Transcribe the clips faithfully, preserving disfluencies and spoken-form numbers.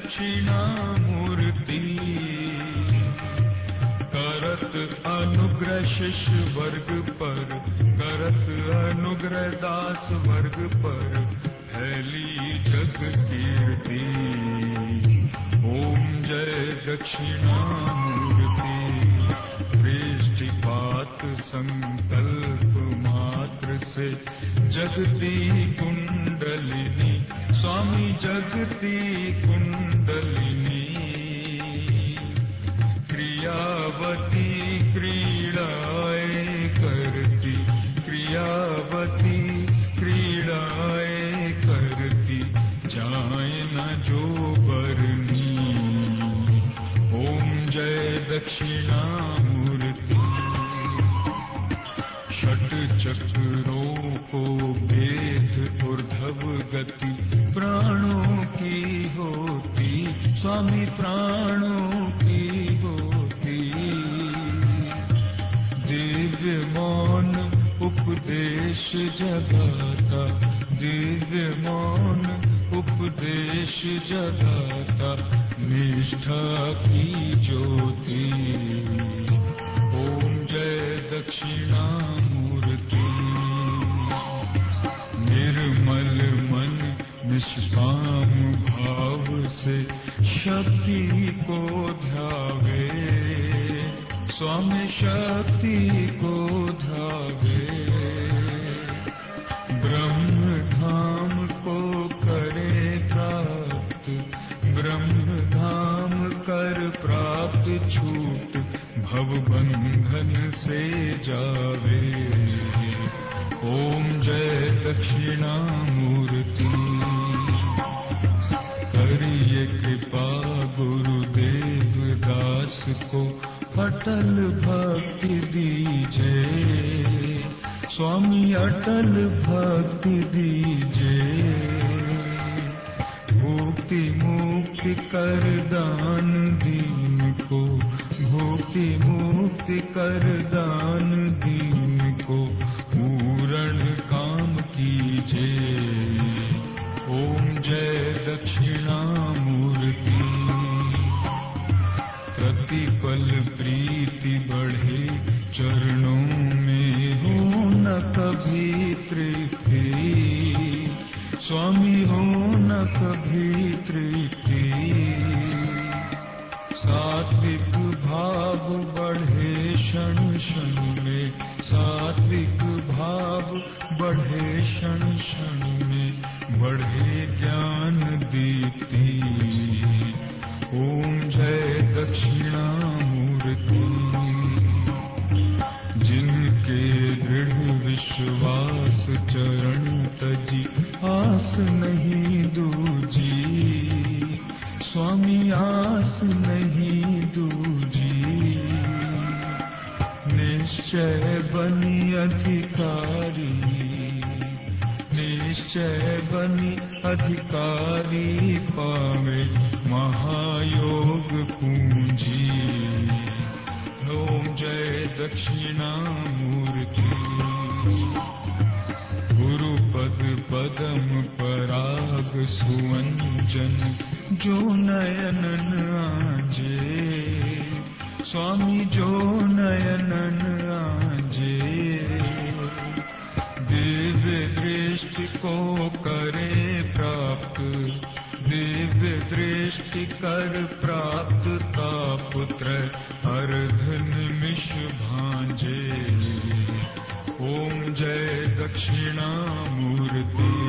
दक्षिणामूर्ति करत अनुग्रह शिष्य वर्ग पर, करत अनुग्रह दास वर्ग पर, फैली जग कीर्ति। ओम जय दक्षिणामूर्ति। दृष्टिपात संकल्प मात्र से जगती कुंडलिनी, स्वामी जगती कुंडलिनी, क्रियावती क्रीड़ाए करती, क्रियावती क्रीड़ाए करती, जाए न जो बरनी। ओम जय दक्षिणामूर्ति। षट चक्रों को भेद ऊर्ध्व गति, प्राणों की होती, स्वामी प्राणों की होती। दिव्य मौन उपदेश जगाता, दिव्य मौन उपदेश जगाता, निष्ठा की ज्योति। ओम जय दक्षिणामूर्ति। निर्मल मन निष्काम भाव से शक्ति को ध्यावे, स्वामी शक्ति को ध्यावे। ब्रह्म धाम को करे प्राप्त, ब्रह्म धाम कर प्राप्त, छूट भव बंधन से जावे। ओम जय दक्षिणामूर्ति। करिए कृपा गुरुदेव दास को, अटल भक्ति दीजे, स्वामी अटल भक्ति दीजे। भुक्ति मुक्ति कर दान दीन को, भुक्ति मुक्ति कर दान दीन को, पूर्ण काम कीजे। ओम जय दक्षिणामूर्ति। प्रतिपल प्रीति बढ़े चरणों में, हो न कभी तृप्ति, स्वामी हो न कभी तृप्ति। सात्विक भाव बढ़े क्षण क्षण में, सात्विक भाव बढ़े क्षण क्षण में, बढ़े ज्ञान दीप्ति। ओम जय दक्षिणामूर्ति। जिनके दृढ़ विश्वास चरण तजी, आस नहीं दूजी, स्वामी आस नहीं दूजी। निश्चय बनी अधिकारी, निश्चय बनी अधिकारी, पावे महायोग पूंजी। ओम जय दक्षिणामूर्ति। गुरुपद पदम पराग सुवंजन, जो नयनन आजे, स्वामी जो नयनन आजे। दिव्य दृष्टि को करे प्राप्त, दिव्य दृष्टि कर प्राप्त, तापुत्र अर्ध निमिष भांजे। ओम जय दक्षिणामूर्ति।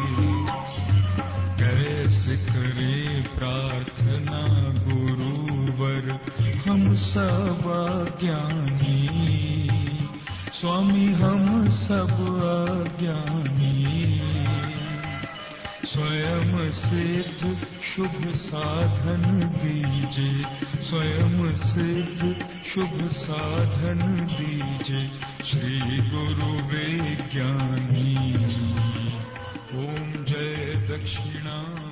कैसे करे प्रार्थना गुरुवर हम सब अज्ञानी, स्वामी हम सब अज्ञानी। स्वयं सिद्ध शुभ साधन दीजे, स्वयं सिद्ध शुभ साधन दीजे, श्री गुरु विज्ञानी। ओम जय दक्षिणा।